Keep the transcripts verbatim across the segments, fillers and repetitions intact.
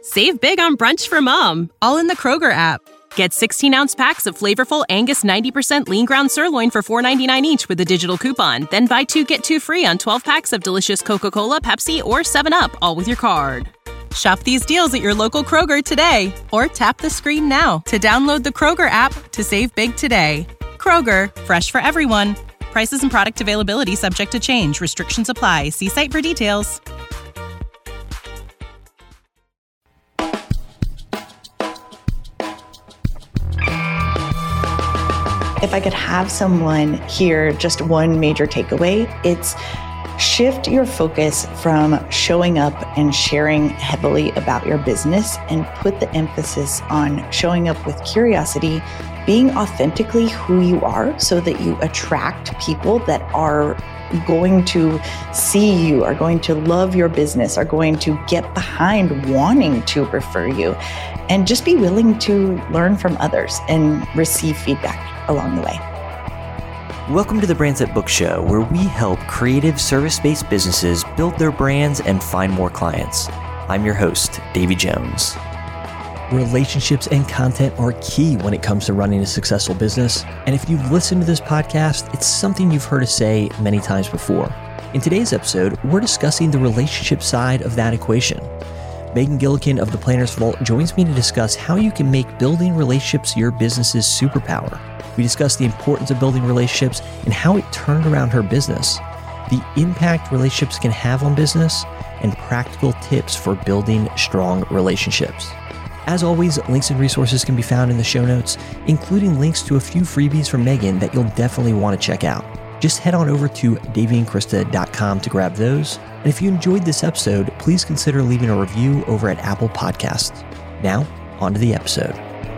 Save big on brunch for mom, all in the Kroger app. Get sixteen-ounce packs of flavorful Angus ninety percent lean ground sirloin for four ninety-nine each with a digital coupon. Then buy two, get two free on twelve packs of delicious Coca-Cola, Pepsi, or seven up, all with your card. Shop these deals at your local Kroger today, or tap the screen now to download the Kroger app to save big today. Kroger, fresh for everyone. Prices and product availability subject to change. Restrictions apply. See site for details. If I could have someone hear just one major takeaway, it's shift your focus from showing up and sharing heavily about your business and put the emphasis on showing up with curiosity, being authentically who you are so that you attract people that are going to see you, are going to love your business, are going to get behind wanting to refer you, and just be willing to learn from others and receive feedback along the way. Welcome to the Brands That Book Show, where we help creative service-based businesses build their brands and find more clients. I'm your host, Davey Jones. Relationships and content are key when it comes to running a successful business. And if you've listened to this podcast, it's something you've heard us say many times before. In today's episode, we're discussing the relationship side of that equation. Megan Gillikin of The Planner's Vault joins me to discuss how you can make building relationships your business's superpower. We discuss the importance of building relationships and how it turned around her business, the impact relationships can have on business, and practical tips for building strong relationships. As always, links and resources can be found in the show notes, including links to a few freebies from Megan that you'll definitely want to check out. Just head on over to davey and krista dot com to grab those. And if you enjoyed this episode, please consider leaving a review over at Apple Podcasts. Now, on to the episode.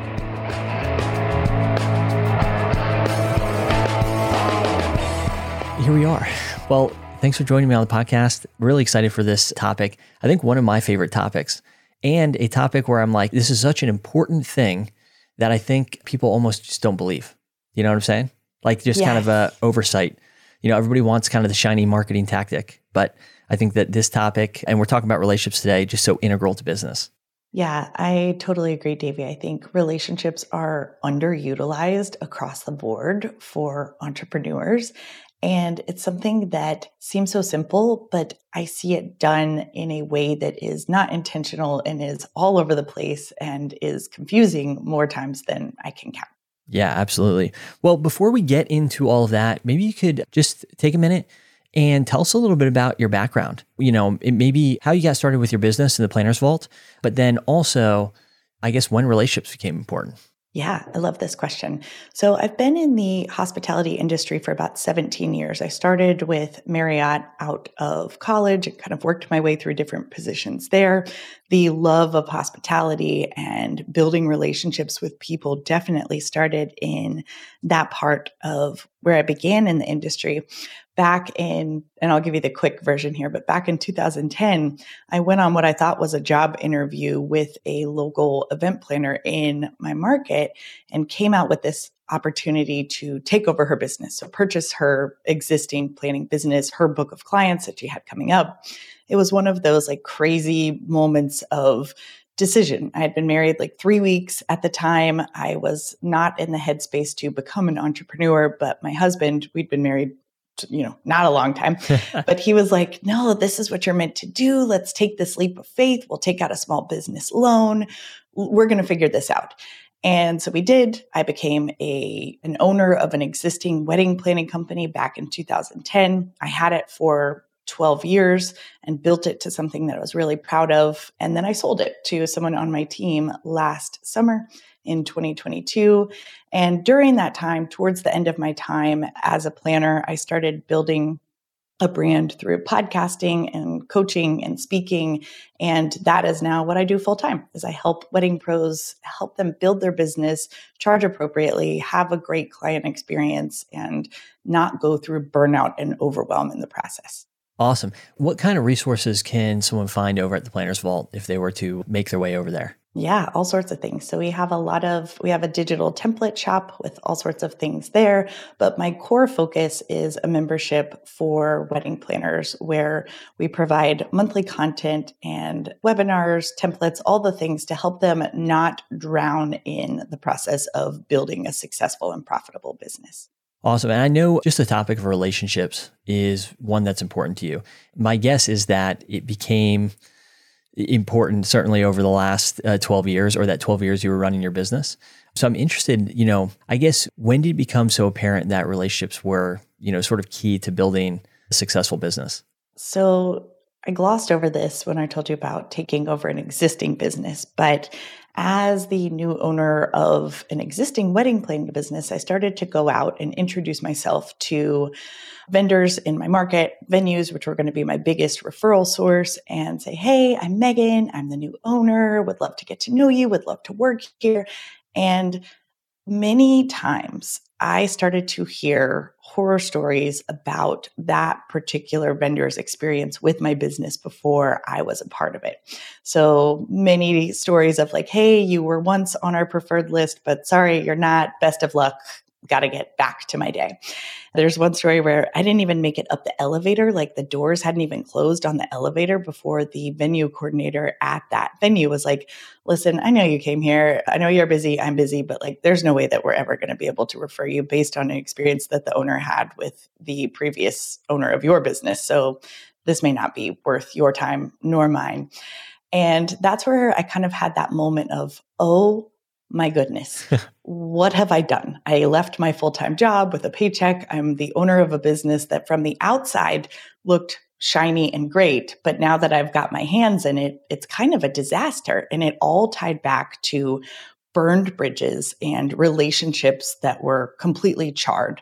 Here we are. Well, thanks for joining me on the podcast. Really excited for this topic. I think one of my favorite topics, and a topic where I'm like, this is such an important thing that I think people almost just don't believe. You know what I'm saying? Like just Yes. kind of a oversight. You know, everybody wants kind of the shiny marketing tactic, but I think that this topic, and we're talking about relationships today, just so integral to business. Yeah, I totally agree, Davey. I think relationships are underutilized across the board for entrepreneurs. And it's something that seems so simple, but I see it done in a way that is not intentional and is all over the place and is confusing more times than I can count. Yeah, absolutely. Well, before we get into all of that, maybe you could just take a minute and tell us a little bit about your background. You know, it maybe how you got started with your business in the Planner's Vault, but then also, I guess, when relationships became important. Yeah, I love this question. So I've been in the hospitality industry for about seventeen years. I started with Marriott out of college and kind of worked my way through different positions there. The love of hospitality and building relationships with people definitely started in that part of where I began in the industry. Back in, and I'll give you the quick version here, but back in two thousand ten, I went on what I thought was a job interview with a local event planner in my market and came out with this opportunity to take over her business. So purchase her existing planning business, her book of clients that she had coming up. It was one of those like crazy moments of decision. I had been married like three weeks at the time. I was not in the headspace to become an entrepreneur, but my husband, we'd been married you know, not a long time, but he was like, no, this is what you're meant to do. Let's take this leap of faith. We'll take out a small business loan. We're going to figure this out. And so we did. I became a an owner of an existing wedding planning company back in two thousand ten. I had it for twelve years and built it to something that I was really proud of. And then I sold it to someone on my team last summer in twenty twenty-two. And during that time, towards the end of my time as a planner, I started building a brand through podcasting and coaching and speaking. And that is now what I do full time, is I help wedding pros, help them build their business, charge appropriately, have a great client experience, and not go through burnout and overwhelm in the process. Awesome. What kind of resources can someone find over at the Planners Vault if they were to make their way over there? Yeah, all sorts of things. So we have a lot of, we have a digital template shop with all sorts of things there. But my core focus is a membership for wedding planners where we provide monthly content and webinars, templates, all the things to help them not drown in the process of building a successful and profitable business. Awesome. And I know just the topic of relationships is one that's important to you. My guess is that it became important certainly over the last uh, twelve years, or that twelve years you were running your business. So I'm interested, you know, I guess, when did it become so apparent that relationships were, you know, sort of key to building a successful business? So I glossed over this when I told you about taking over an existing business, but as the new owner of an existing wedding planning business, I started to go out and introduce myself to vendors in my market, venues, which were going to be my biggest referral source, and say, hey, I'm Megan. I'm the new owner. Would love to get to know you. Would love to work here. And many times I started to hear horror stories about that particular vendor's experience with my business before I was a part of it. So many stories of like, hey, you were once on our preferred list, but sorry, you're not. Best of luck. Got to get back to my day. There's one story where I didn't even make it up the elevator. Like the doors hadn't even closed on the elevator before the venue coordinator at that venue was like, listen, I know you came here. I know you're busy. I'm busy, but like, there's no way that we're ever going to be able to refer you based on an experience that the owner had with the previous owner of your business. So this may not be worth your time nor mine. And that's where I kind of had that moment of, oh, my goodness, what have I done? I left my full-time job with a paycheck. I'm the owner of a business that from the outside looked shiny and great. But now that I've got my hands in it, it's kind of a disaster. And it all tied back to burned bridges and relationships that were completely charred.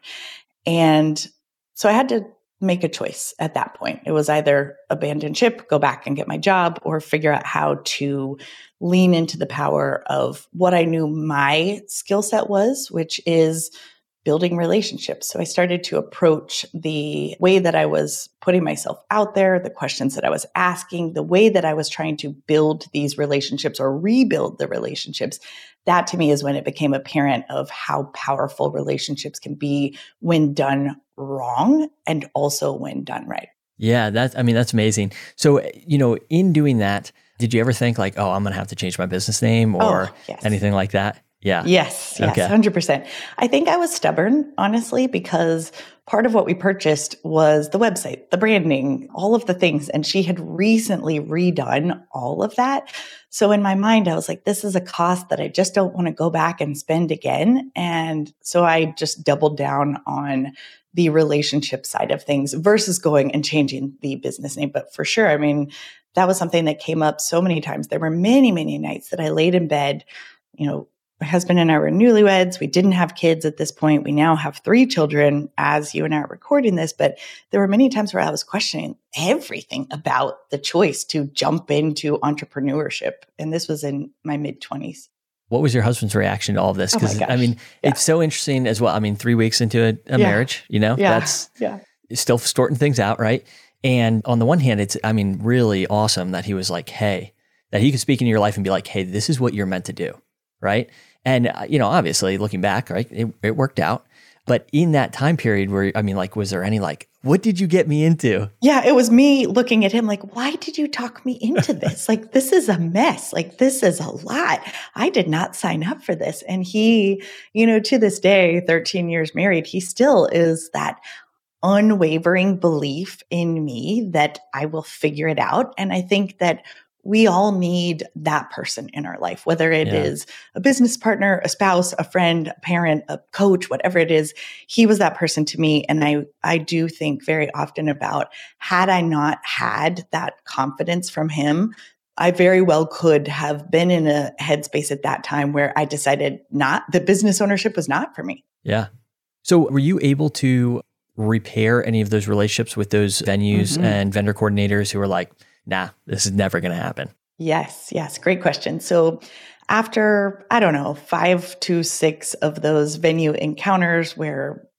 And so I had to make a choice at that point. It was either abandon ship, go back and get my job, or figure out how to lean into the power of what I knew my skill set was, which is building relationships. So I started to approach the way that I was putting myself out there, the questions that I was asking, the way that I was trying to build these relationships or rebuild the relationships. That to me is when it became apparent of how powerful relationships can be when done wrong and also when done right. Yeah, that's, I mean, that's amazing. So, you know, in doing that, did you ever think like, oh, I'm going to have to change my business name or oh, yes. anything like that? Yeah. Yes, yes, Okay. one hundred percent. I think I was stubborn, honestly, because part of what we purchased was the website, the branding, all of the things. And she had recently redone all of that. So in my mind, I was like, this is a cost that I just don't want to go back and spend again. And so I just doubled down on the relationship side of things versus going and changing the business name. But for sure, I mean, that was something that came up so many times. There were many, many nights that I laid in bed, you know, my husband and I were newlyweds. We didn't have kids at this point. We now have three children as you and I are recording this, but there were many times where I was questioning everything about the choice to jump into entrepreneurship. And this was in my mid twenties. What was your husband's reaction to all of this? Because oh I mean, yeah. it's so interesting as well. I mean, three weeks into a, a yeah. marriage, you know, yeah. that's yeah. still sorting things out, right? And on the one hand, it's, I mean, really awesome that he was like, hey, that he could speak into your life and be like, hey, this is what you're meant to do, right? And, uh, you know, obviously looking back, right, it, it worked out. But in that time period where, I mean, like, was there any like, what did you get me into? Yeah, it was me looking at him like, why did you talk me into this? Like, this is a mess. Like, this is a lot. I did not sign up for this. And he, you know, to this day, thirteen years married, he still is that unwavering belief in me that I will figure it out. And I think that we all need that person in our life, whether it yeah. is a business partner, a spouse, a friend, a parent, a coach, whatever it is. He was that person to me. And I, I do think very often about, had I not had that confidence from him, I very well could have been in a headspace at that time where I decided not, the business ownership was not for me. Yeah. So were you able to repair any of those relationships with those venues mm-hmm. and vendor coordinators who were like, nah, this is never going to happen? Yes, yes. Great question. So after, I don't know, five to six of those venue encounters where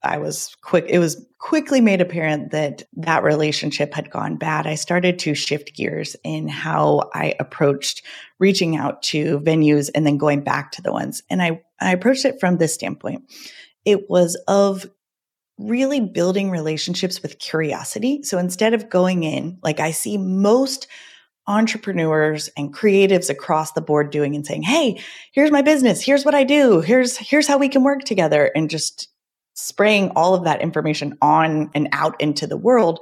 I was quick, it was quickly made apparent that that relationship had gone bad, I started to shift gears in how I approached reaching out to venues and then going back to the ones. And I, I approached it from this standpoint. It was of really building relationships with curiosity. So instead of going in, like I see most entrepreneurs and creatives across the board doing and saying, hey, here's my business. Here's what I do. Here's, here's how we can work together, and just spraying all of that information on and out into the world.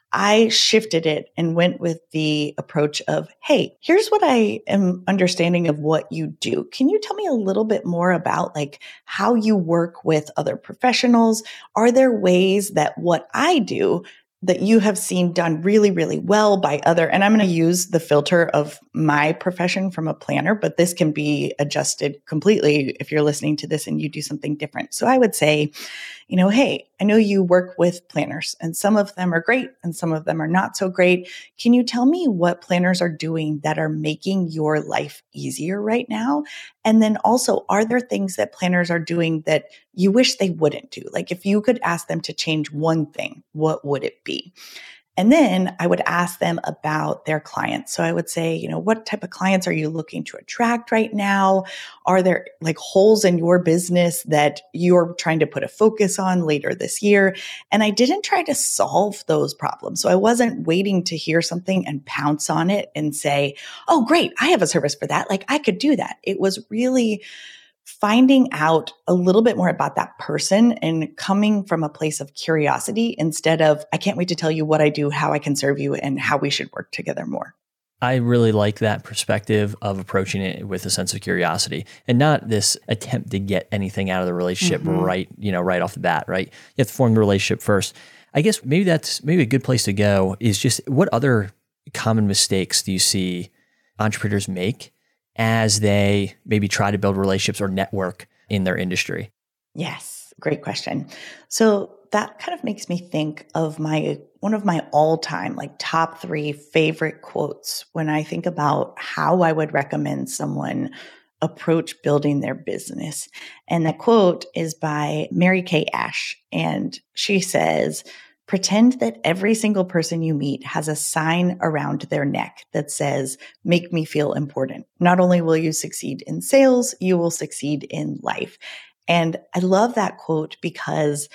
I shifted it and went with the approach of, hey, here's what I am understanding of what you do. Can you tell me a little bit more about like how you work with other professionals? Are there ways that what I do that you have seen done really, really well by other, and I'm going to use the filter of my profession from a planner, but this can be adjusted completely if you're listening to this and you do something different. So I would say, you know, hey, I know you work with planners and some of them are great and some of them are not so great. Can you tell me what planners are doing that are making your life easier right now? And then also, are there things that planners are doing that you wish they wouldn't do? Like if you could ask them to change one thing, what would it be? And then I would ask them about their clients. So I would say, you know, what type of clients are you looking to attract right now? Are there like holes in your business that you're trying to put a focus on later this year? And I didn't try to solve those problems. So I wasn't waiting to hear something and pounce on it and say, oh, great, I have a service for that. Like I could do that. It was really finding out a little bit more about that person and coming from a place of curiosity instead of, I can't wait to tell you what I do, how I can serve you, and how we should work together more. I really like that perspective of approaching it with a sense of curiosity and not this attempt to get anything out of the relationship mm-hmm. right, you know, right off the bat, right? You have to form the relationship first. I guess maybe that's maybe a good place to go is just what other common mistakes do you see entrepreneurs make as they maybe try to build relationships or network in their industry? Yes, great question. So that kind of makes me think of my one of my all-time like top three favorite quotes when I think about how I would recommend someone approach building their business. And that quote is by Mary Kay Ash. And she says, pretend that every single person you meet has a sign around their neck that says, make me feel important. Not only will you succeed in sales, you will succeed in life. And I love that quote because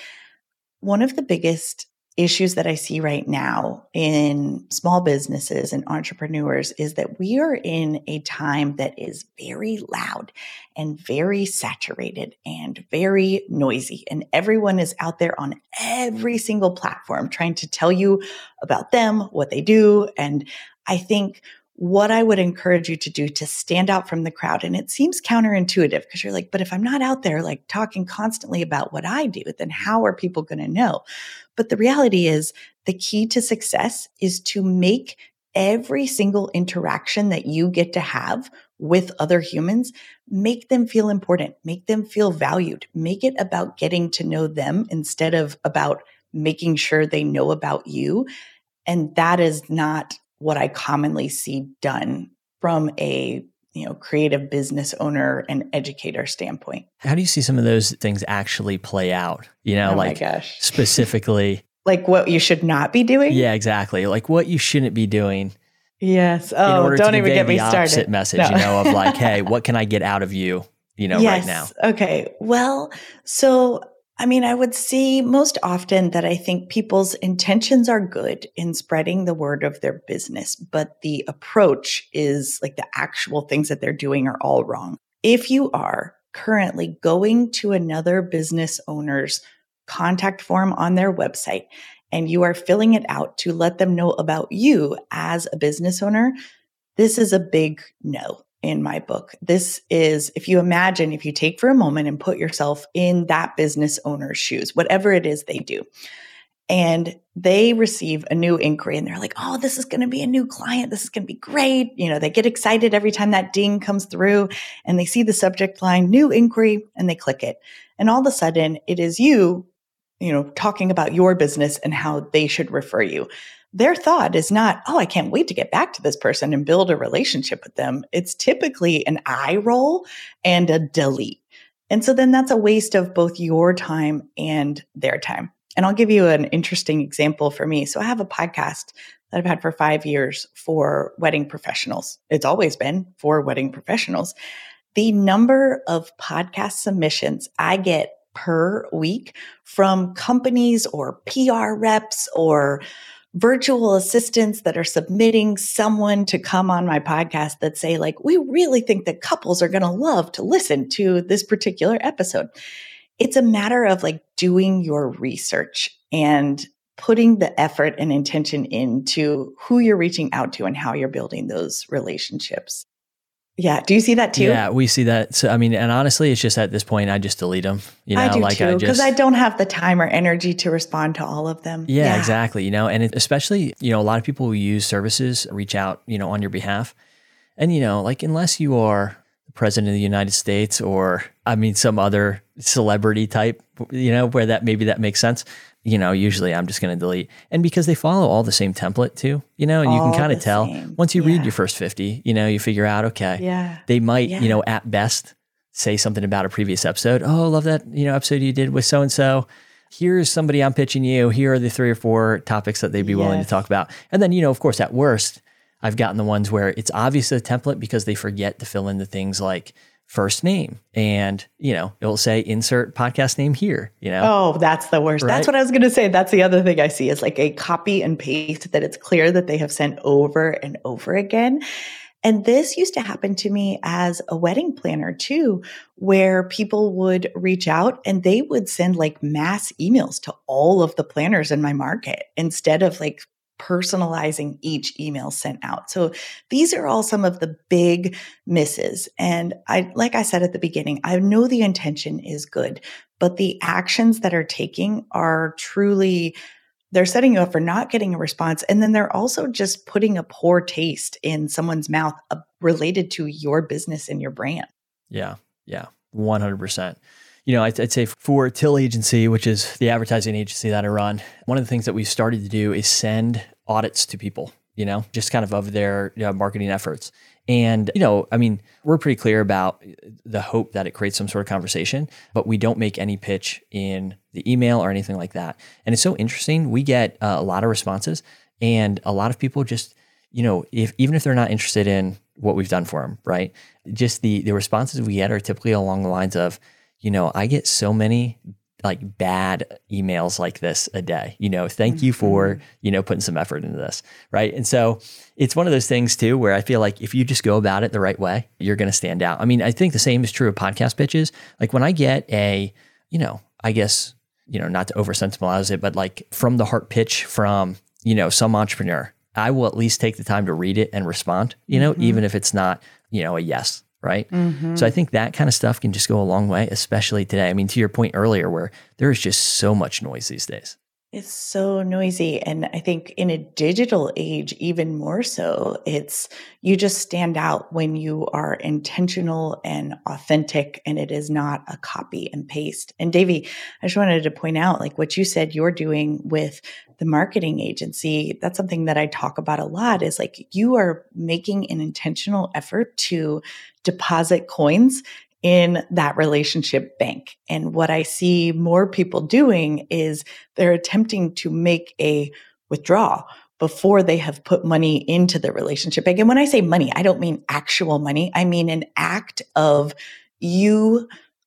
one of the biggest issues that I see right now in small businesses and entrepreneurs is that we are in a time that is very loud and very saturated and very noisy. And everyone is out there on every single platform trying to tell you about them, what they do. And I think what I would encourage you to do to stand out from the crowd, and it seems counterintuitive because you're like, but if I'm not out there like talking constantly about what I do, then how are people going to know? But the reality is the key to success is to make every single interaction that you get to have with other humans, make them feel important, make them feel valued, make it about getting to know them instead of about making sure they know about you. And that is not what I commonly see done from a you know, creative business owner and educator standpoint. How do you see some of those things actually play out? You know, oh like my gosh. specifically. Like what you should not be doing? Yeah, exactly. Like what you shouldn't be doing. Yes. Oh, don't even get me the started. Opposite message, no. you know, of like, hey, what can I get out of you, you know, yes. right now? Okay. Well, so I mean, I would see most often that I think people's intentions are good in spreading the word of their business, but the approach is like the actual things that they're doing are all wrong. If you are currently going to another business owner's contact form on their website and you are filling it out to let them know about you as a business owner, this is a big no. In my book. This is, if you imagine, if you take for a moment and put yourself in that business owner's shoes, whatever it is they do, and they receive a new inquiry and they're like, oh, this is going to be a new client. This is going to be great. You know, they get excited every time that ding comes through and they see the subject line, new inquiry, and they click it. And all of a sudden it is you, you know, talking about your business and how they should refer you. Their thought is not, oh, I can't wait to get back to this person and build a relationship with them. It's typically an eye roll and a delete. And so then that's a waste of both your time and their time. And I'll give you an interesting example for me. So I have a podcast that I've had for five years for wedding professionals. It's always been for wedding professionals. The number of podcast submissions I get per week from companies or P R reps or virtual assistants that are submitting someone to come on my podcast that say, like, we really think that couples are going to love to listen to this particular episode. It's a matter of like doing your research and putting the effort and intention into who you're reaching out to and how you're building those relationships. Yeah. Do you see that too? Yeah, we see that. So, I mean, and honestly, it's just at this point, I just delete them. You know, I do like too, I because just, I don't have the time or energy to respond to all of them. Yeah, yeah. exactly. You know, and it, especially, you know, a lot of people who use services reach out, you know, on your behalf. And, you know, like unless you are the president of the United States or, I mean, some other celebrity type, you know, where that maybe that makes sense. You know, usually I'm just going to delete. And because they follow all the same template too, you know, and you All can kind of the tell same. once you Yeah. read your first fifty, you know, you figure out, okay, Yeah. they might, Yeah. you know, at best say something about a previous episode. Oh, love that, you know, episode you did with so-and-so. Here's somebody I'm pitching you. Here are the three or four topics that they'd be willing to Yes. talk about. And then, you know, of course, at worst, I've gotten the ones where it's obvious a template because they forget to fill in the things like first name and, you know, it'll say insert podcast name here, you know? Oh, that's the worst. Right? That's what I was going to say. That's the other thing I see is like a copy and paste that it's clear that they have sent over and over again. And this used to happen to me as a wedding planner too, where people would reach out and they would send like mass emails to all of the planners in my market instead of like personalizing each email sent out. So these are all some of the big misses. And I, like I said at the beginning, I know the intention is good, but the actions that are taking are truly, they're setting you up for not getting a response. And then they're also just putting a poor taste in someone's mouth uh, related to your business and your brand. Yeah. Yeah. one hundred percent. You know, I'd, I'd say for Till Agency, which is the advertising agency that I run, one of the things that we started to do is send audits to people, you know, just kind of of their you know, marketing efforts. And, you know, I mean, we're pretty clear about the hope that it creates some sort of conversation, but we don't make any pitch in the email or anything like that. And it's so interesting. We get uh, a lot of responses and a lot of people just, you know, if even if they're not interested in what we've done for them, right? Just the the responses we get are typically along the lines of, you know, I get so many like bad emails like this a day, you know, thank mm-hmm. you for, you know, putting some effort into this. Right. And so it's one of those things too, where I feel like if you just go about it the right way, you're going to stand out. I mean, I think the same is true of podcast pitches. Like when I get a, you know, I guess, you know, not to over sentimentalize it, but like from the heart pitch from, you know, some entrepreneur, I will at least take the time to read it and respond, you know, mm-hmm. even if it's not, you know, a yes. Right. Mm-hmm. So I think that kind of stuff can just go a long way, especially today. I mean, to your point earlier, where there is just so much noise these days. It's so noisy. And I think in a digital age, even more so, it's you just stand out when you are intentional and authentic and it is not a copy and paste. And Davey, I just wanted to point out like what you said you're doing with the marketing agency. That's something that I talk about a lot is like you are making an intentional effort to deposit coins in that relationship bank. And what I see more people doing is they're attempting to make a withdrawal before they have put money into the relationship bank. And when I say money, I don't mean actual money. I mean an act of you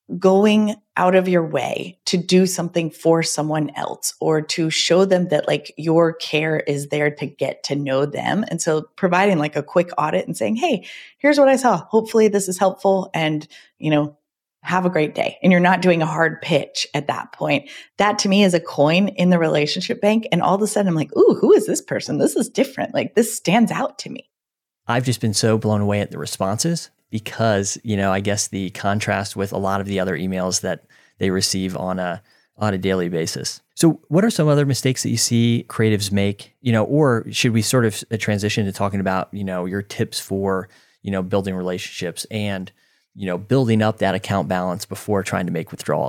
going out of your way to do something for someone else or to show them that like your care is there to get to know them. And so providing like a quick audit and saying, hey, here's what I saw. Hopefully this is helpful and, you know, have a great day. And you're not doing a hard pitch at that point. That to me is a coin in the relationship bank. And all of a sudden I'm like, ooh, who is this person? This is different. Like this stands out to me. I've just been so blown away at the responses because, you know, I guess the contrast with a lot of the other emails that they receive on a on a daily basis. So what are some other mistakes that you see creatives make, you know, or should we sort of transition to talking about, you know, your tips for, you know, building relationships and, you know, building up that account balance before trying to make withdrawals?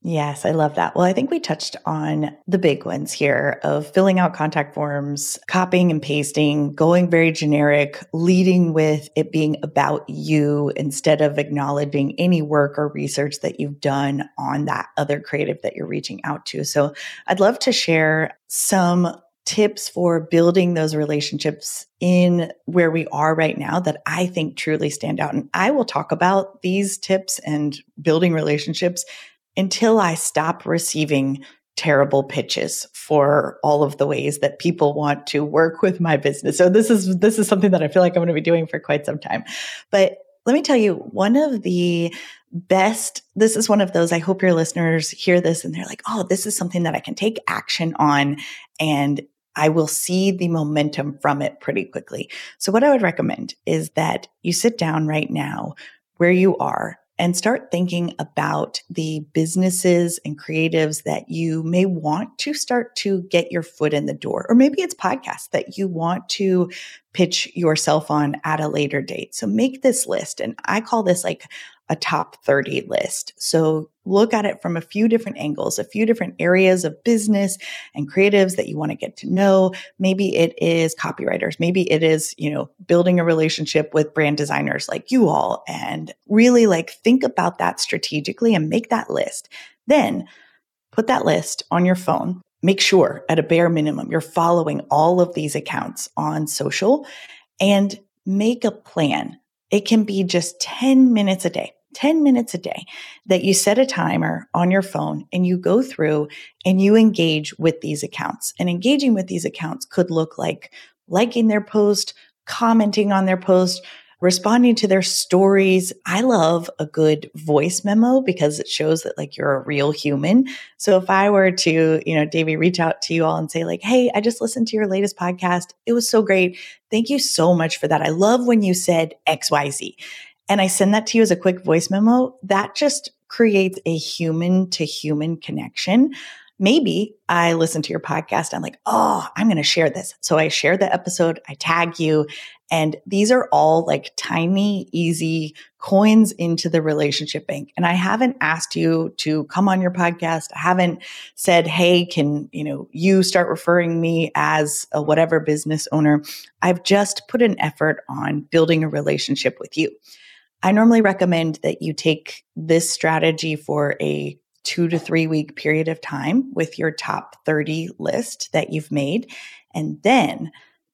Yes, I love that. Well, I think we touched on the big ones here of filling out contact forms, copying and pasting, going very generic, leading with it being about you instead of acknowledging any work or research that you've done on that other creative that you're reaching out to. So I'd love to share some tips for building those relationships in where we are right now that I think truly stand out. And I will talk about these tips and building relationships until I stop receiving terrible pitches for all of the ways that people want to work with my business. So this is this is something that I feel like I'm going to be doing for quite some time. But let me tell you, one of the best, this is one of those, I hope your listeners hear this and they're like, oh, this is something that I can take action on and I will see the momentum from it pretty quickly. So what I would recommend is that you sit down right now where you are and start thinking about the businesses and creatives that you may want to start to get your foot in the door. Or maybe it's podcasts that you want to pitch yourself on at a later date. So make this list. And I call this like a top thirty list. So look at it from a few different angles, a few different areas of business and creatives that you want to get to know. Maybe it is copywriters. Maybe it is, you know, building a relationship with brand designers like you all, and really like think about that strategically and make that list. Then put that list on your phone. Make sure at a bare minimum, you're following all of these accounts on social and make a plan. It can be just ten minutes a day. ten minutes a day that you set a timer on your phone and you go through and you engage with these accounts. And engaging with these accounts could look like liking their post, commenting on their post, responding to their stories. I love a good voice memo because it shows that like you're a real human. So if I were to, you know, Davey, reach out to you all and say like, hey, I just listened to your latest podcast. It was so great. Thank you so much for that. I love when you said X Y Z. And I send that to you as a quick voice memo. That just creates a human to human connection. Maybe I listen to your podcast. I'm like, oh, I'm going to share this. So I share the episode. I tag you. And these are all like tiny, easy coins into the relationship bank. And I haven't asked you to come on your podcast. I haven't said, hey, can, you know, you start referring me as a whatever business owner. I've just put an effort on building a relationship with you. I normally recommend that you take this strategy for a two to three week period of time with your top thirty list that you've made. And then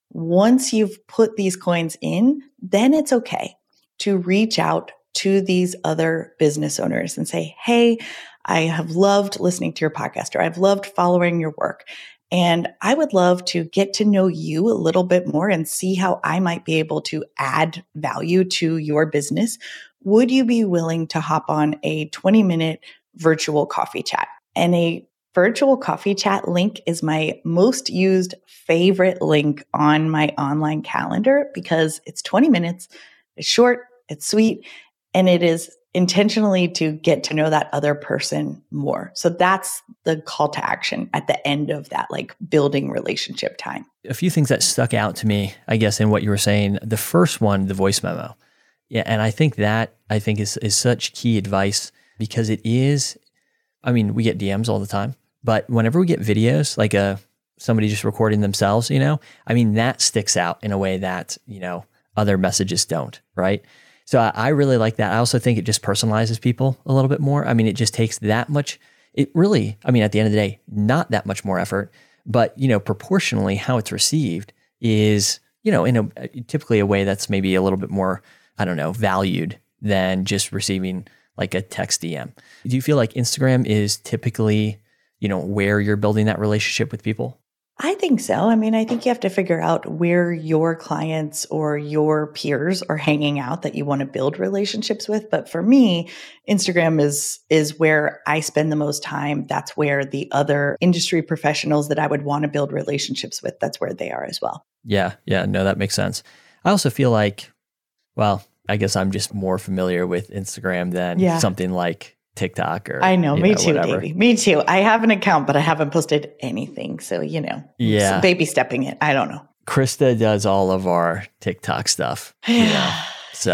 once you've put these coins in, then it's okay to reach out to these other business owners and say, hey, I have loved listening to your podcast, or I've loved following your work. And I would love to get to know you a little bit more and see how I might be able to add value to your business. Would you be willing to hop on a twenty minute virtual coffee chat? And a virtual coffee chat link is my most used favorite link on my online calendar because it's twenty minutes, it's short, it's sweet, and it is intentionally to get to know that other person more. So that's the call to action at the end of that, like building relationship time. A few things that stuck out to me, I guess, in what you were saying. The first one, the voice memo. Yeah. And I think that, I think is, is such key advice because it is, I mean, we get D Ms all the time, but whenever we get videos, like a, somebody just recording themselves, you know, I mean, that sticks out in a way that, you know, other messages don't, right? So I really like that. I also think it just personalizes people a little bit more. I mean, it just takes that much, it really, I mean, at the end of the day, not that much more effort, but, you know, proportionally how it's received is, you know, in a typically a way that's maybe a little bit more, I don't know, valued than just receiving like a text D M. Do you feel like Instagram is typically, you know, where you're building that relationship with people? I think so. I mean, I think you have to figure out where your clients or your peers are hanging out that you want to build relationships with. But for me, Instagram is is where I spend the most time. That's where the other industry professionals that I would want to build relationships with, that's where they are as well. Yeah. Yeah. No, that makes sense. I also feel like, well, I guess I'm just more familiar with Instagram than yeah. something like TikTok or I know, me know, too, whatever. Davey. Me too. I have an account, but I haven't posted anything. So, you know, yeah. baby stepping it. I don't know. Krista does all of our TikTok stuff. You know? So yeah.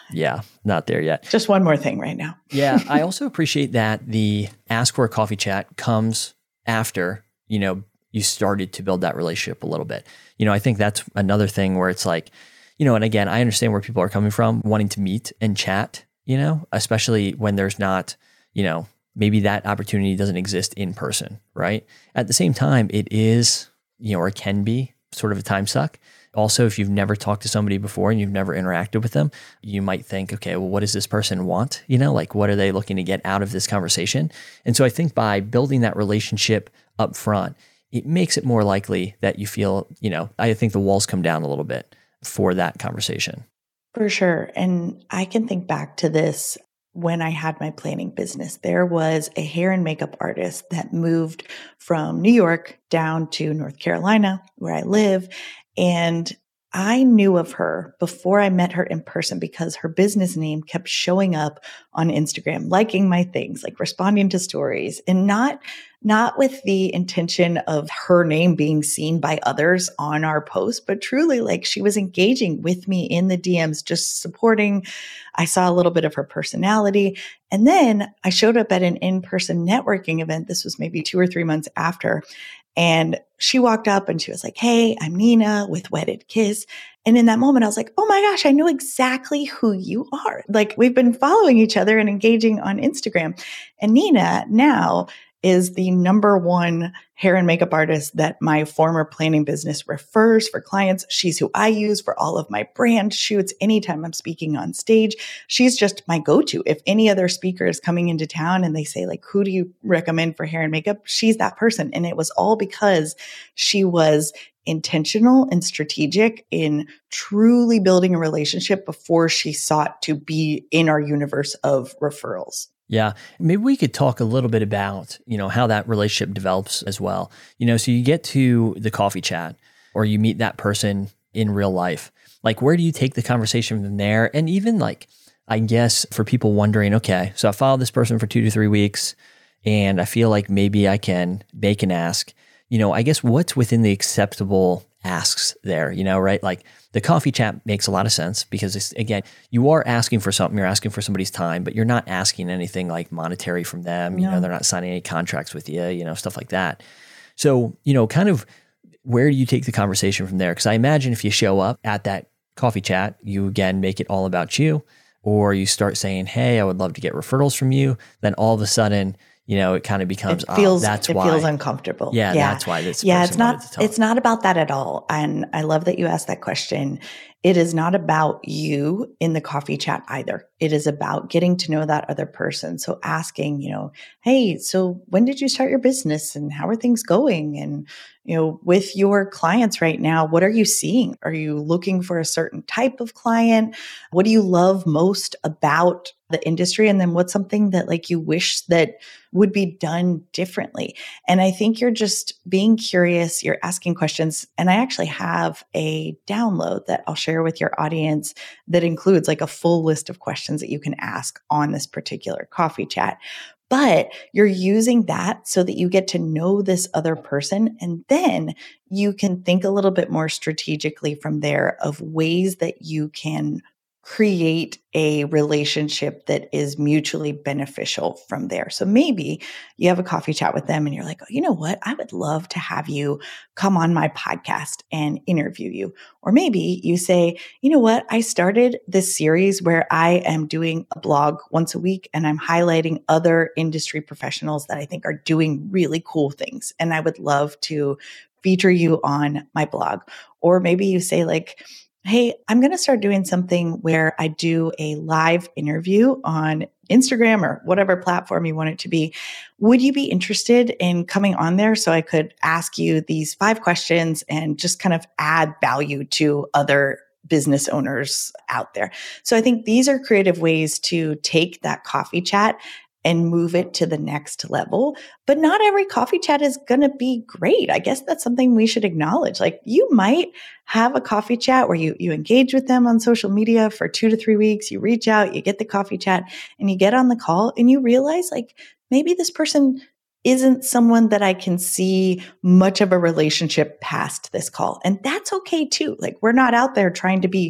Yeah, not there yet. Just one more thing right now. Yeah, I also appreciate that the ask for a coffee chat comes after, you know, you started to build that relationship a little bit. You know, I think that's another thing where it's like, you know, and again, I understand where people are coming from, wanting to meet and chat, you know, especially when there's not, you know, maybe that opportunity doesn't exist in person, right? At the same time, it is, you know, or it can be sort of a time suck. Also, if you've never talked to somebody before and you've never interacted with them, you might think, okay, well, what does this person want? You know, like what are they looking to get out of this conversation? And so I think by building that relationship up front, it makes it more likely that you feel, you know, I think the walls come down a little bit for that conversation. For sure. And I can think back to this when I had my planning business. There was a hair and makeup artist that moved from New York down to North Carolina, where I live. And I knew of her before I met her in person because her business name kept showing up on Instagram, liking my things, like responding to stories, and not, not with the intention of her name being seen by others on our post, but truly like she was engaging with me in the D Ms, just supporting. I saw a little bit of her personality. And then I showed up at an in-person networking event. This was maybe two or three months after. And she walked up and she was like, "Hey, I'm Nina with Wedded Kiss." And in that moment, I was like, oh my gosh, I know exactly who you are. Like we've been following each other and engaging on Instagram. And Nina now is the number one hair and makeup artist that my former planning business refers for clients. She's who I use for all of my brand shoots. Anytime I'm speaking on stage, she's just my go-to. If any other speaker is coming into town and they say like, who do you recommend for hair and makeup? She's that person. And it was all because she was intentional and strategic in truly building a relationship before she sought to be in our universe of referrals. Yeah. Maybe we could talk a little bit about, you know, how that relationship develops as well. You know, so you get to the coffee chat or you meet that person in real life. Like, where do you take the conversation from there? And even like, I guess for people wondering, okay, so I followed this person for two to three weeks and I feel like maybe I can make an ask, you know, I guess what's within the acceptable asks there, you know, right? Like the coffee chat makes a lot of sense because it's, again, you are asking for something, you're asking for somebody's time, but you're not asking anything like monetary from them. You No. know, they're not signing any contracts with you, you know, stuff like that. So, you know, kind of where do you take the conversation from there? Because I imagine if you show up at that coffee chat, you again make it all about you, or you start saying, hey, I would love to get referrals from you. Then all of a sudden, you know, it kind of becomes, it feels, oh, that's it why. feels uncomfortable. Yeah, yeah, that's why this Yeah, person it's not, wanted to talk. it's not about that at all. And I love that you asked that question. It is not about you in the coffee chat either. It is about getting to know that other person. So asking, you know, hey, so when did you start your business and how are things going? And, you know, with your clients right now, what are you seeing? Are you looking for a certain type of client? What do you love most about the industry? And then what's something that like you wish that would be done differently? And I think you're just being curious, you're asking questions. And I actually have a download that I'll share with your audience that includes like a full list of questions that you can ask on this particular coffee chat. But you're using that so that you get to know this other person. And then you can think a little bit more strategically from there of ways that you can create a relationship that is mutually beneficial from there. So maybe you have a coffee chat with them and you're like, oh, you know what? I would love to have you come on my podcast and interview you. Or maybe you say, you know what? I started this series where I am doing a blog once a week and I'm highlighting other industry professionals that I think are doing really cool things. And I would love to feature you on my blog. Or maybe you say like, hey, I'm going to start doing something where I do a live interview on Instagram or whatever platform you want it to be. Would you be interested in coming on there so I could ask you these five questions and just kind of add value to other business owners out there? So I think these are creative ways to take that coffee chat and move it to the next level. But not every coffee chat is going to be great. I guess that's something we should acknowledge. Like you might have a coffee chat where you, you engage with them on social media for two to three weeks. You reach out, you get the coffee chat and you get on the call and you realize like maybe this person isn't someone that I can see much of a relationship past this call. And that's okay too. Like we're not out there trying to be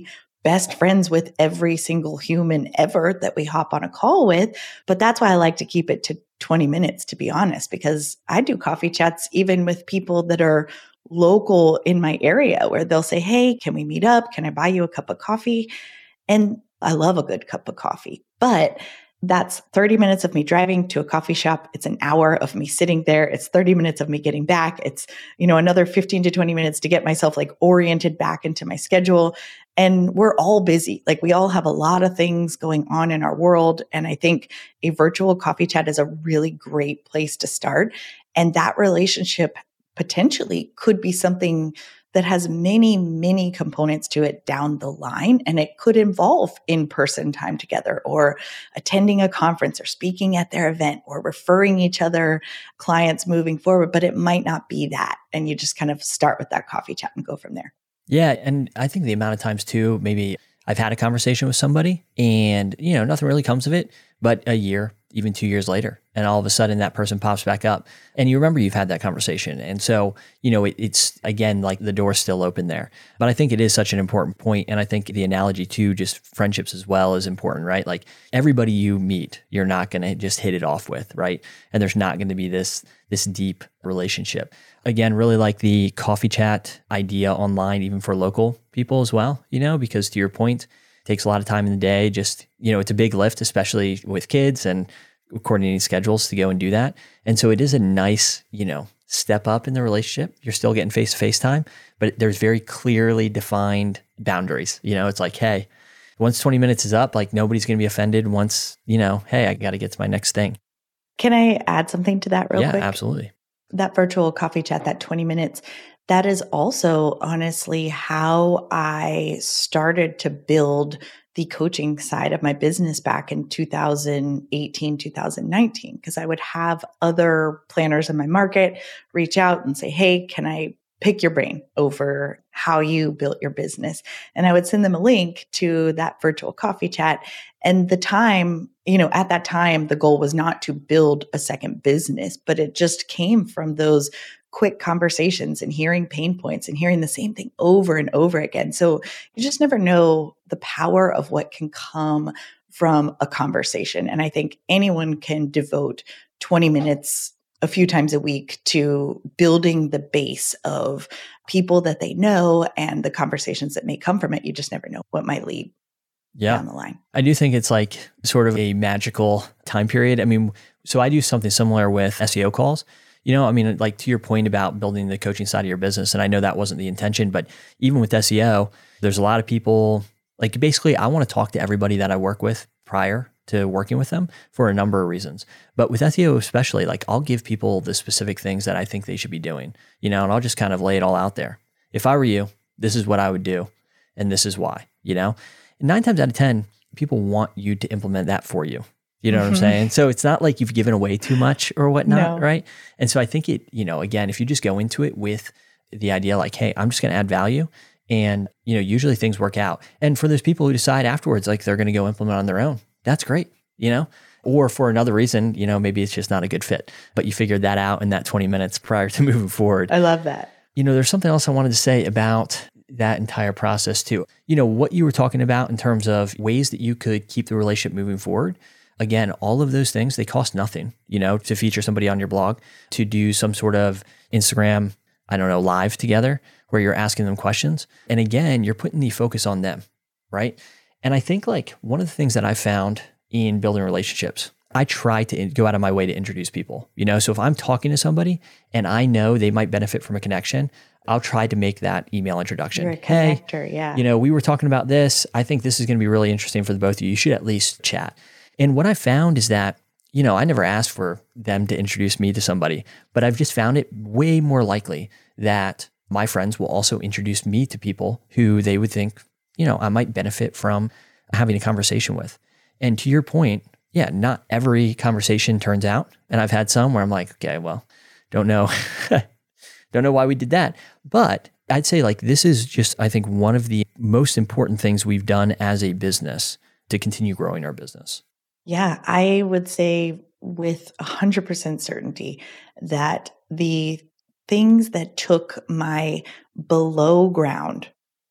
best friends with every single human ever that we hop on a call with. But that's why I like to keep it to twenty minutes, to be honest, because I do coffee chats even with people that are local in my area where they'll say, hey, can we meet up? Can I buy you a cup of coffee? And I love a good cup of coffee, but that's thirty minutes of me driving to a coffee shop. It's an hour of me sitting there. It's thirty minutes of me getting back. It's, you know, another fifteen to twenty minutes to get myself like oriented back into my schedule. And we're all busy. Like we all have a lot of things going on in our world. And I think a virtual coffee chat is a really great place to start. And that relationship potentially could be something that has many, many components to it down the line. And it could involve in-person time together or attending a conference or speaking at their event or referring each other clients moving forward, but it might not be that. And you just kind of start with that coffee chat and go from there. Yeah. And I think the amount of times too, maybe I've had a conversation with somebody and, you know, nothing really comes of it, but a year, even two years later, and all of a sudden that person pops back up and you remember you've had that conversation. And so, you know, it, it's again, like the door's still open there. But I think it is such an important point. And I think the analogy to just friendships as well is important, right? Like everybody you meet, you're not going to just hit it off with, right? And there's not going to be this, this deep relationship. Again, really like the coffee chat idea online, even for local people as well, you know, because to your point, it takes a lot of time in the day. Just, you know, it's a big lift, especially with kids and coordinating schedules to go and do that. And so it is a nice, you know, step up in the relationship. You're still getting face-to-face time, but there's very clearly defined boundaries. You know, it's like, hey, once twenty minutes is up, like nobody's going to be offended once, you know, hey, I got to get to my next thing. Can I add something to that real yeah, quick? Yeah, absolutely. That virtual coffee chat, that twenty minutes, that is also honestly how I started to build the coaching side of my business back in two thousand eighteen, two thousand nineteen, because I would have other planners in my market reach out and say, hey, can I pick your brain over how you built your business? And I would send them a link to that virtual coffee chat. And the time, you know, at that time, the goal was not to build a second business, but it just came from those quick conversations and hearing pain points and hearing the same thing over and over again. So you just never know the power of what can come from a conversation. And I think anyone can devote twenty minutes a few times a week to building the base of people that they know and the conversations that may come from it. You just never know what might lead yeah. down the line. I do think it's like sort of a magical time period. I mean, so I do something similar with S E O calls. You know, I mean, like to your point about building the coaching side of your business, and I know that wasn't the intention, but even with S E O, there's a lot of people, like basically I want to talk to everybody that I work with prior to working with them for a number of reasons. But with S E O especially, like I'll give people the specific things that I think they should be doing, you know, and I'll just kind of lay it all out there. If I were you, this is what I would do, and this is why, you know? And nine times out of ten, people want you to implement that for you. You know what I'm saying? So it's not like you've given away too much or whatnot, No. right? And so I think it, you know, again, if you just go into it with the idea like, hey, I'm just going to add value, and, you know, usually things work out. And for those people who decide afterwards, like they're going to go implement on their own, that's great, you know? Or for another reason, you know, maybe it's just not a good fit, but you figured that out in that twenty minutes prior to moving forward. I love that. You know, there's something else I wanted to say about that entire process too. You know, what you were talking about in terms of ways that you could keep the relationship moving forward. Again, all of those things, they cost nothing, you know, to feature somebody on your blog, to do some sort of Instagram, I don't know, live together where you're asking them questions. And again, you're putting the focus on them, right? And I think like one of the things that I found in building relationships, I try to go out of my way to introduce people, you know? So if I'm talking to somebody and I know they might benefit from a connection, I'll try to make that email introduction. You're a connector, hey, yeah. You know, we were talking about this. I think this is going to be really interesting for the both of you. You should at least chat. And what I found is that, you know, I never asked for them to introduce me to somebody, but I've just found it way more likely that my friends will also introduce me to people who they would think, you know, I might benefit from having a conversation with. And to your point, yeah, not every conversation turns out. And I've had some where I'm like, okay, well, don't know. don't know why we did that. But I'd say like, this is just, I think, one of the most important things we've done as a business to continue growing our business. Yeah, I would say with one hundred percent certainty that the things that took my below ground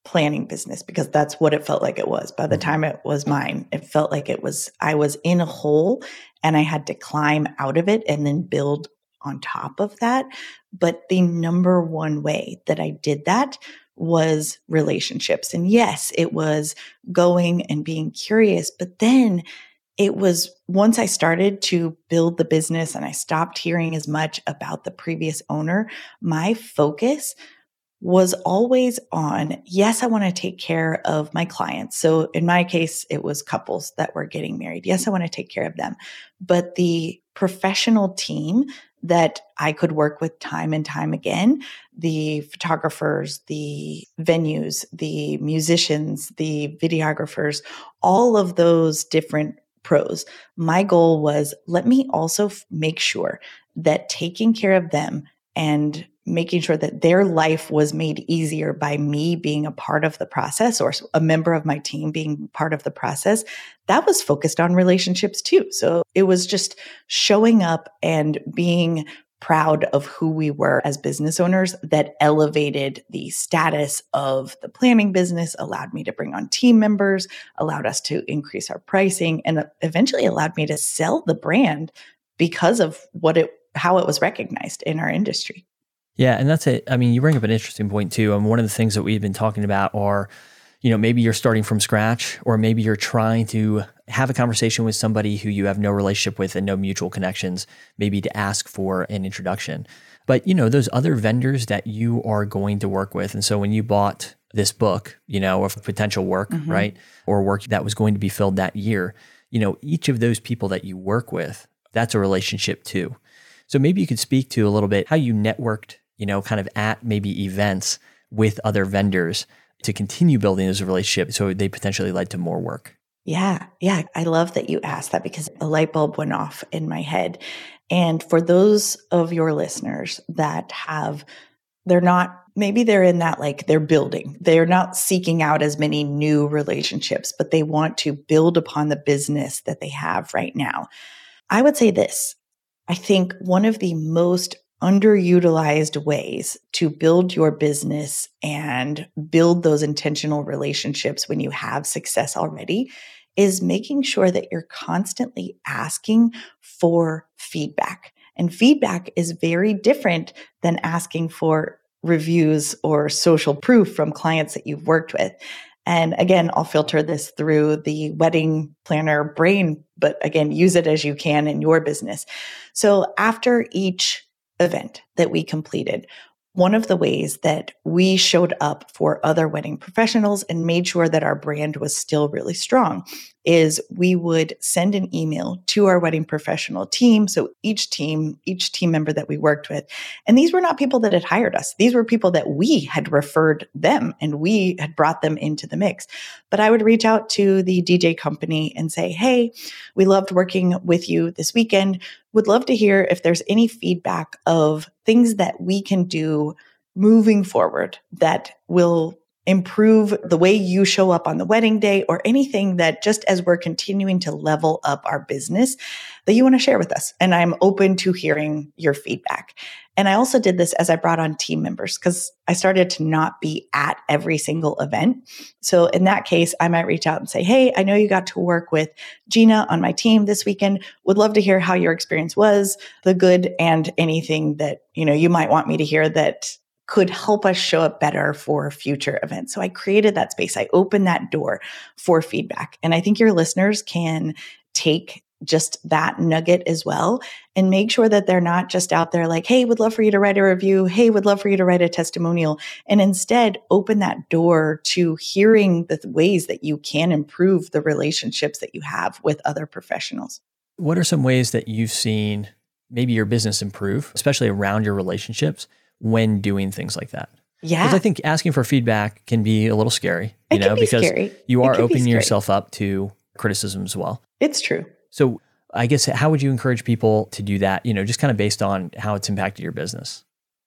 planning business because that's what it felt like it was. By the Mm-hmm. time it was mine, it felt like it was, I was in a hole and I had to climb out of it and then build on top of that. But the number one way that I did that was relationships. And yes, it was going and being curious, but then it was once I started to build the business and I stopped hearing as much about the previous owner, my focus was always on, yes, I want to take care of my clients. So in my case, it was couples that were getting married. Yes, I want to take care of them. But the professional team that I could work with time and time again, the photographers, the venues, the musicians, the videographers, all of those different pros. My goal was, let me also f- make sure that taking care of them and making sure that their life was made easier by me being a part of the process or a member of my team being part of the process, that was focused on relationships too. So it was just showing up and being proud of who we were as business owners that elevated the status of the planning business, allowed me to bring on team members, allowed us to increase our pricing, and eventually allowed me to sell the brand because of what it, how it was recognized in our industry. Yeah. And that's it. I mean, you bring up an interesting point too. And one of the things that we've been talking about are, you know, maybe you're starting from scratch, or maybe you're trying to have a conversation with somebody who you have no relationship with and no mutual connections, maybe to ask for an introduction. But, you know, those other vendors that you are going to work with. And so when you bought this book, you know, of potential work, mm-hmm. right, or work that was going to be filled that year, you know, each of those people that you work with, that's a relationship too. So maybe you could speak to a little bit how you networked, you know, kind of at maybe events with other vendors to continue building those relationships so they potentially led to more work. Yeah. Yeah. I love that you asked that because a light bulb went off in my head. And for those of your listeners that have, they're not, maybe they're in that, like they're building, they're not seeking out as many new relationships, but they want to build upon the business that they have right now. I would say this, I think one of the most underutilized ways to build your business and build those intentional relationships when you have success already is making sure that you're constantly asking for feedback. And feedback is very different than asking for reviews or social proof from clients that you've worked with. And again, I'll filter this through the wedding planner brain, but again, use it as you can in your business. So after each event that we completed, one of the ways that we showed up for other wedding professionals and made sure that our brand was still really strong is we would send an email to our wedding professional team. So each team, each team member that we worked with, and these were not people that had hired us. These were people that we had referred them and we had brought them into the mix. But I would reach out to the D J company and say, hey, we loved working with you this weekend. Would love to hear if there's any feedback of things that we can do moving forward that will improve the way you show up on the wedding day, or anything that just as we're continuing to level up our business that you want to share with us. And I'm open to hearing your feedback. And I also did this as I brought on team members because I started to not be at every single event. So in that case, I might reach out and say, hey, I know you got to work with Gina on my team this weekend. Would love to hear how your experience was, the good and anything that, you know, you might want me to hear that could help us show up better for future events. So I created that space. I opened that door for feedback. And I think your listeners can take just that nugget as well and make sure that they're not just out there like, hey, would love for you to write a review. Hey, would love for you to write a testimonial. And instead open that door to hearing the ways that you can improve the relationships that you have with other professionals. What are some ways that you've seen maybe your business improve, especially around your relationships, when doing things like that? Yeah. Because I think asking for feedback can be a little scary, you it know, can be because scary. you are It can be opening scary. yourself up to criticism as well. It's true. So I guess, how would you encourage people to do that, you know, just kind of based on how it's impacted your business?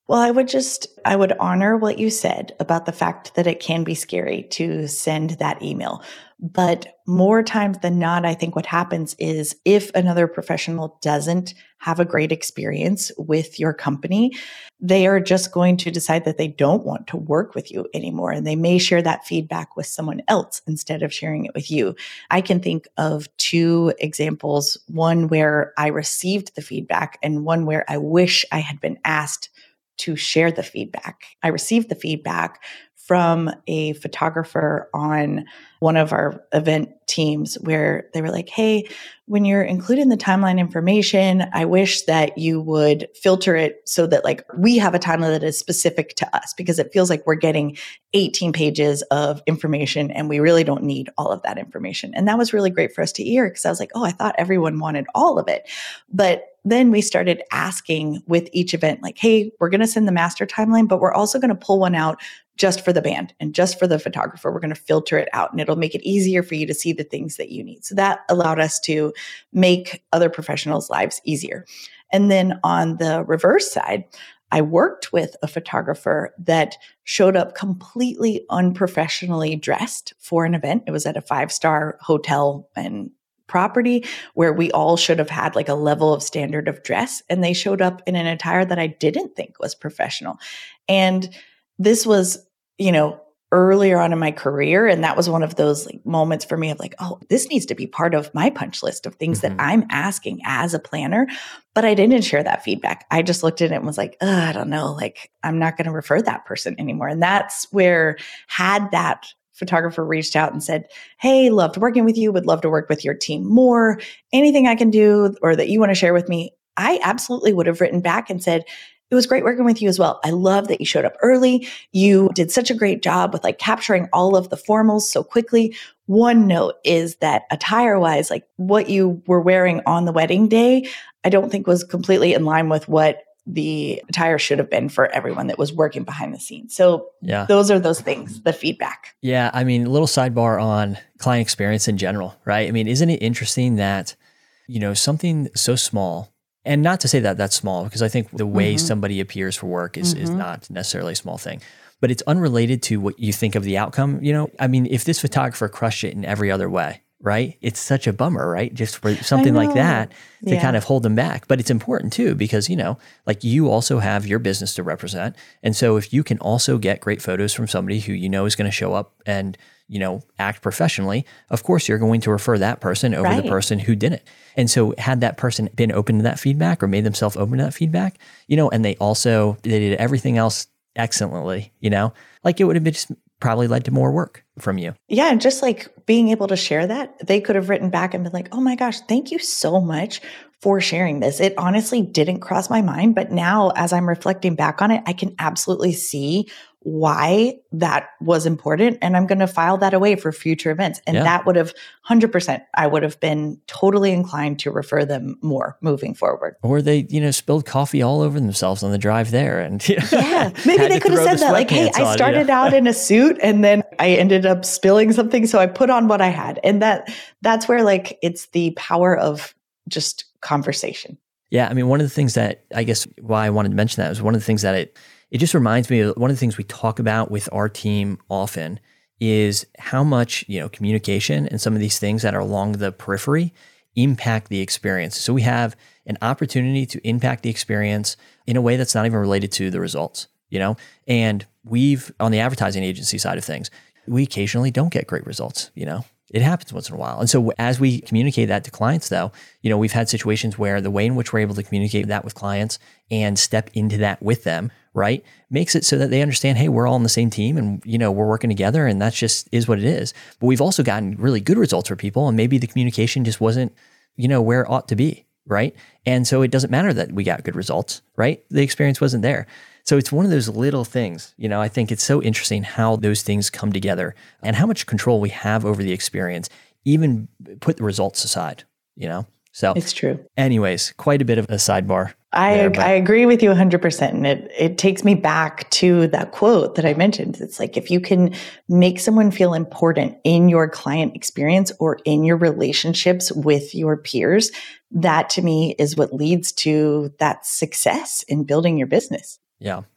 Well, I would just, I would honor what you said about the fact that it can be scary to send that email. But more times than not, I think what happens is if another professional doesn't have a great experience with your company, they are just going to decide that they don't want to work with you anymore. And they may share that feedback with someone else instead of sharing it with you. I can think of two examples, one where I received the feedback and one where I wish I had been asked to share the feedback. I received the feedback from a photographer on one of our event teams where they were like, hey, when you're including the timeline information, I wish that you would filter it so that like we have a timeline that is specific to us, because it feels like we're getting eighteen pages of information and we really don't need all of that information. And that was really great for us to hear, because I was like, oh, I thought everyone wanted all of it. But then we started asking with each event, like, hey, we're going to send the master timeline, but we're also going to pull one out just for the band and just for the photographer. We're going to filter it out and it'll make it easier for you to see the things that you need. So that allowed us to make other professionals' lives easier. And then on the reverse side, I worked with a photographer that showed up completely unprofessionally dressed for an event. It was at a five-star hotel and property where we all should have had like a level of standard of dress. And they showed up in an attire that I didn't think was professional. And this was, you know, earlier on in my career. And that was one of those like moments for me of like, oh, this needs to be part of my punch list of things mm-hmm. that I'm asking as a planner. But I didn't share that feedback. I just looked at it and was like, oh, I don't know, like I'm not going to refer that person anymore. And that's where had that photographer reached out and said, hey, loved working with you, would love to work with your team more, anything I can do or that you want to share with me, I absolutely would have written back and said, it was great working with you as well. I love that you showed up early. You did such a great job with like capturing all of the formals so quickly. One note is that attire wise, like what you were wearing on the wedding day, I don't think was completely in line with what the attire should have been for everyone that was working behind the scenes. So yeah, those are those things, the feedback. Yeah. I mean, a little sidebar on client experience in general, right? I mean, isn't it interesting that, you know, something so small, and not to say that that's small, because I think the way mm-hmm. somebody appears for work is, mm-hmm. is not necessarily a small thing, but it's unrelated to what you think of the outcome. You know, I mean, if this photographer crushed it in every other way, right? It's such a bummer, right? Just for something like that to yeah. kind of hold them back. But it's important too, because, you know, like you also have your business to represent. And so if you can also get great photos from somebody who you know is going to show up and, you know, act professionally, of course, you're going to refer that person over right. the person who didn't. And so had that person been open to that feedback or made themselves open to that feedback, you know, and they also, they did everything else excellently, you know, like it would have been just probably led to more work from you. Yeah. And just like being able to share that, they could have written back and been like, oh my gosh, thank you so much for sharing this. It honestly didn't cross my mind, but now as I'm reflecting back on it, I can absolutely see why that was important. And I'm going to file that away for future events. And yeah. that would have one hundred percent, I would have been totally inclined to refer them more moving forward. Or they, you know, spilled coffee all over themselves on the drive there. And you know, yeah, maybe they could have said that like, hey, I started on, you know? out in a suit and then I ended up spilling something. So I put on what I had. And that that's where like, it's the power of just conversation. Yeah. I mean, one of the things that I guess why I wanted to mention that was one of the things that it, It just reminds me of one of the things we talk about with our team often is how much, you know, communication and some of these things that are along the periphery impact the experience. So we have an opportunity to impact the experience in a way that's not even related to the results, you know, and we've, on the advertising agency side of things, we occasionally don't get great results, you know. It happens once in a while. And so as we communicate that to clients though, you know, we've had situations where the way in which we're able to communicate that with clients and step into that with them, right, makes it so that they understand, hey, we're all on the same team and, you know, we're working together and that's just is what it is. But we've also gotten really good results for people and maybe the communication just wasn't, you know, where it ought to be, right? And so it doesn't matter that we got good results, right? The experience wasn't there. So it's one of those little things, you know, I think it's so interesting how those things come together and how much control we have over the experience, even put the results aside, you know? So it's true. Anyways, quite a bit of a sidebar. I there, but- I agree with you one hundred percent. And it, it takes me back to that quote that I mentioned. It's like, if you can make someone feel important in your client experience or in your relationships with your peers, that to me is what leads to that success in building your business. Yeah,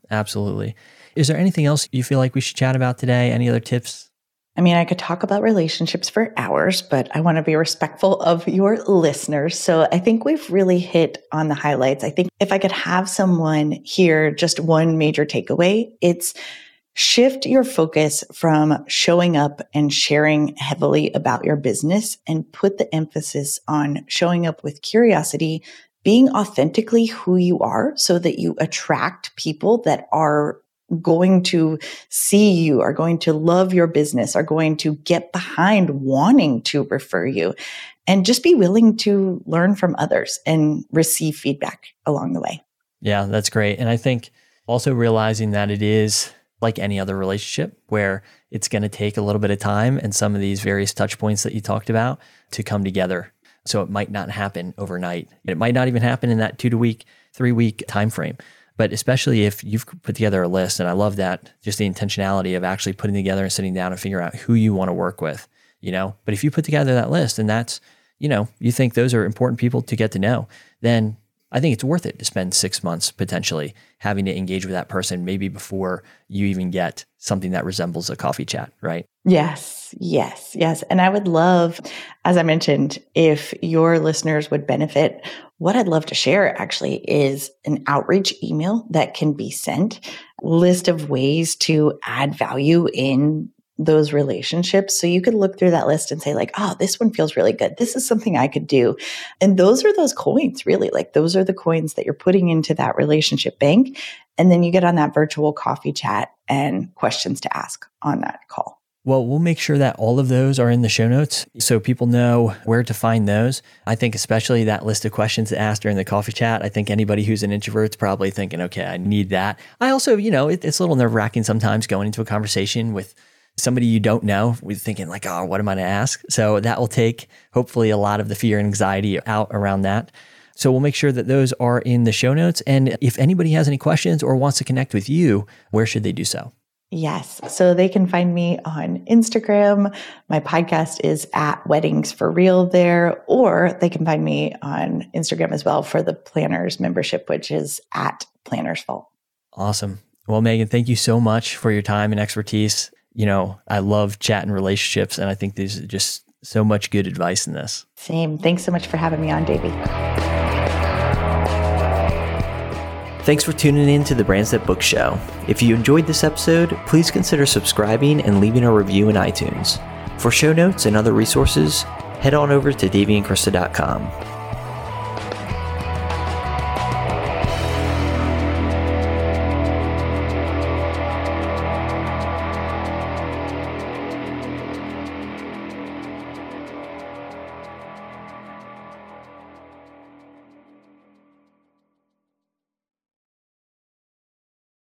Absolutely. Is there anything else you feel like we should chat about today? Any other tips? I mean, I could talk about relationships for hours, but I want to be respectful of your listeners. So I think we've really hit on the highlights. I think if I could have someone here, just one major takeaway, it's shift your focus from showing up and sharing heavily about your business and put the emphasis on showing up with curiosity, being authentically who you are so that you attract people that are going to see you, are going to love your business, are going to get behind wanting to refer you, and just be willing to learn from others and receive feedback along the way. Yeah, that's great. And I think also realizing that it is like any other relationship where it's going to take a little bit of time and some of these various touch points that you talked about to come together. So it might not happen overnight. It might not even happen in that two to week, three week time frame. But especially if you've put together a list, and I love that, just the intentionality of actually putting together and sitting down and figure out who you want to work with, you know. But if you put together that list and that's, you know, you think those are important people to get to know, then I think it's worth it to spend six months potentially having to engage with that person, maybe before you even get something that resembles a coffee chat, right? Yes, yes, yes. And I would love, as I mentioned, if your listeners would benefit, what I'd love to share actually is an outreach email that can be sent, list of ways to add value in those relationships. So you could look through that list and say like, oh, this one feels really good. This is something I could do. And those are those coins, really. Like those are the coins that you're putting into that relationship bank. And then you get on that virtual coffee chat and questions to ask on that call. Well, we'll make sure that all of those are in the show notes so people know where to find those. I think especially that list of questions to ask during the coffee chat. I think anybody who's an introvert is probably thinking, okay, I need that. I also, you know, it, it's a little nerve wracking sometimes going into a conversation with somebody you don't know, we're thinking like, oh, what am I going to ask? So that will take hopefully a lot of the fear and anxiety out around that. So we'll make sure that those are in the show notes. And if anybody has any questions or wants to connect with you, where should they do so? Yes. So they can find me on Instagram. My podcast is at Weddings for Real there, or they can find me on Instagram as well for the Planners membership, which is at Planners Vault. Awesome. Well, Megan, thank you so much for your time and expertise. You know, I love chatting relationships, and I think there's just so much good advice in this. Same. Thanks so much for having me on, Davey. Thanks for tuning in to the Brands That Book Show. If you enjoyed this episode, please consider subscribing and leaving a review in iTunes. For show notes and other resources, head on over to davey and krista dot com.